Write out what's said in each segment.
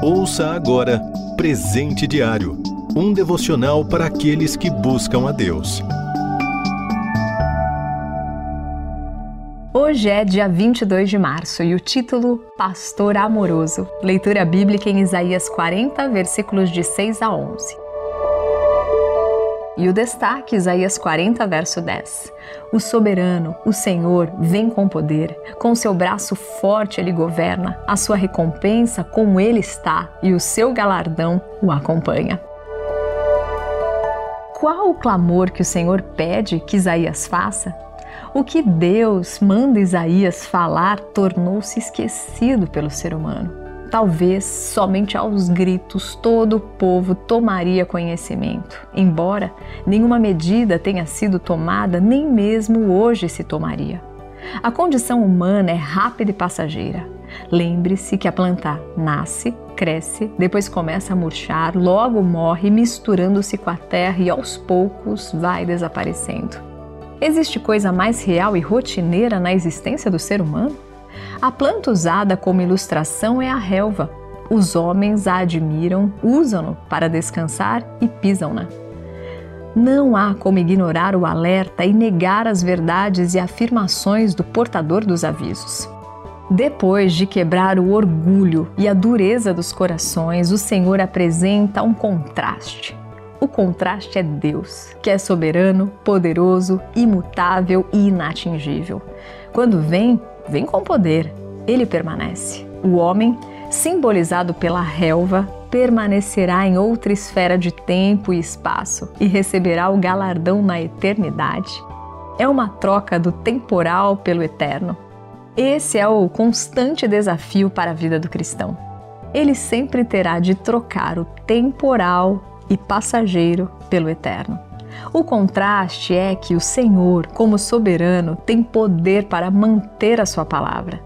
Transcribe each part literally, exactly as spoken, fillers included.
Ouça agora Presente Diário, um devocional para aqueles que buscam a Deus. Hoje é dia vinte e dois de março e o título Pastor Amoroso. Leitura bíblica em Isaías quarenta, versículos de seis a onze. E o destaque, Isaías quarenta, verso dez. O soberano, o Senhor, vem com poder. Com seu braço forte ele governa. A sua recompensa com ele está e o seu galardão o acompanha. Qual o clamor que o Senhor pede que Isaías faça? O que Deus manda Isaías falar tornou-se esquecido pelo ser humano. Talvez somente aos gritos todo o povo tomaria conhecimento. Embora nenhuma medida tenha sido tomada, nem mesmo hoje se tomaria. A condição humana é rápida e passageira. Lembre-se que a planta nasce, cresce, depois começa a murchar, logo morre, misturando-se com a terra e aos poucos vai desaparecendo. Existe coisa mais real e rotineira na existência do ser humano? A planta usada como ilustração é a relva. Os homens a admiram, usam-no para descansar e pisam-na. Não há como ignorar o alerta e negar as verdades e afirmações do portador dos avisos. Depois de quebrar o orgulho e a dureza dos corações, o Senhor apresenta um contraste. O contraste é Deus, que é soberano, poderoso, imutável e inatingível. Quando vem, vem com poder, ele permanece. O homem, simbolizado pela relva, permanecerá em outra esfera de tempo e espaço e receberá o galardão na eternidade. É uma troca do temporal pelo eterno. Esse é o constante desafio para a vida do cristão. Ele sempre terá de trocar o temporal e passageiro pelo eterno. O contraste é que o Senhor, como soberano, tem poder para manter a sua palavra.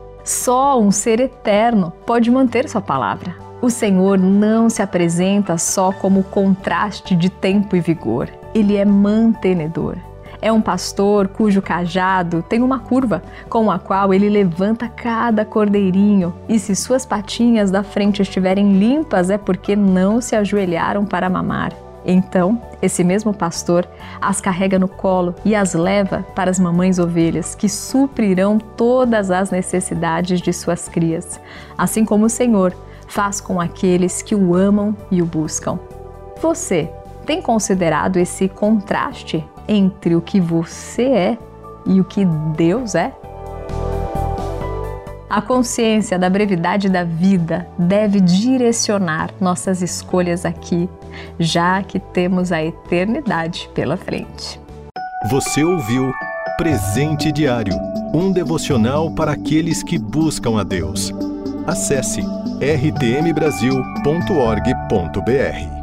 Só um ser eterno pode manter sua palavra. O Senhor não se apresenta só como contraste de tempo e vigor. Ele é mantenedor. É um pastor cujo cajado tem uma curva com a qual ele levanta cada cordeirinho, e se suas patinhas da frente estiverem limpas é porque não se ajoelharam para mamar. Então, esse mesmo pastor as carrega no colo e as leva para as mamães ovelhas, que suprirão todas as necessidades de suas crias, assim como o Senhor faz com aqueles que o amam e o buscam. Você tem considerado esse contraste entre o que você é e o que Deus é? A consciência da brevidade da vida deve direcionar nossas escolhas aqui, já que temos a eternidade pela frente. Você ouviu Presente Diário, um devocional para aqueles que buscam a Deus. Acesse r t m brasil ponto org ponto b r.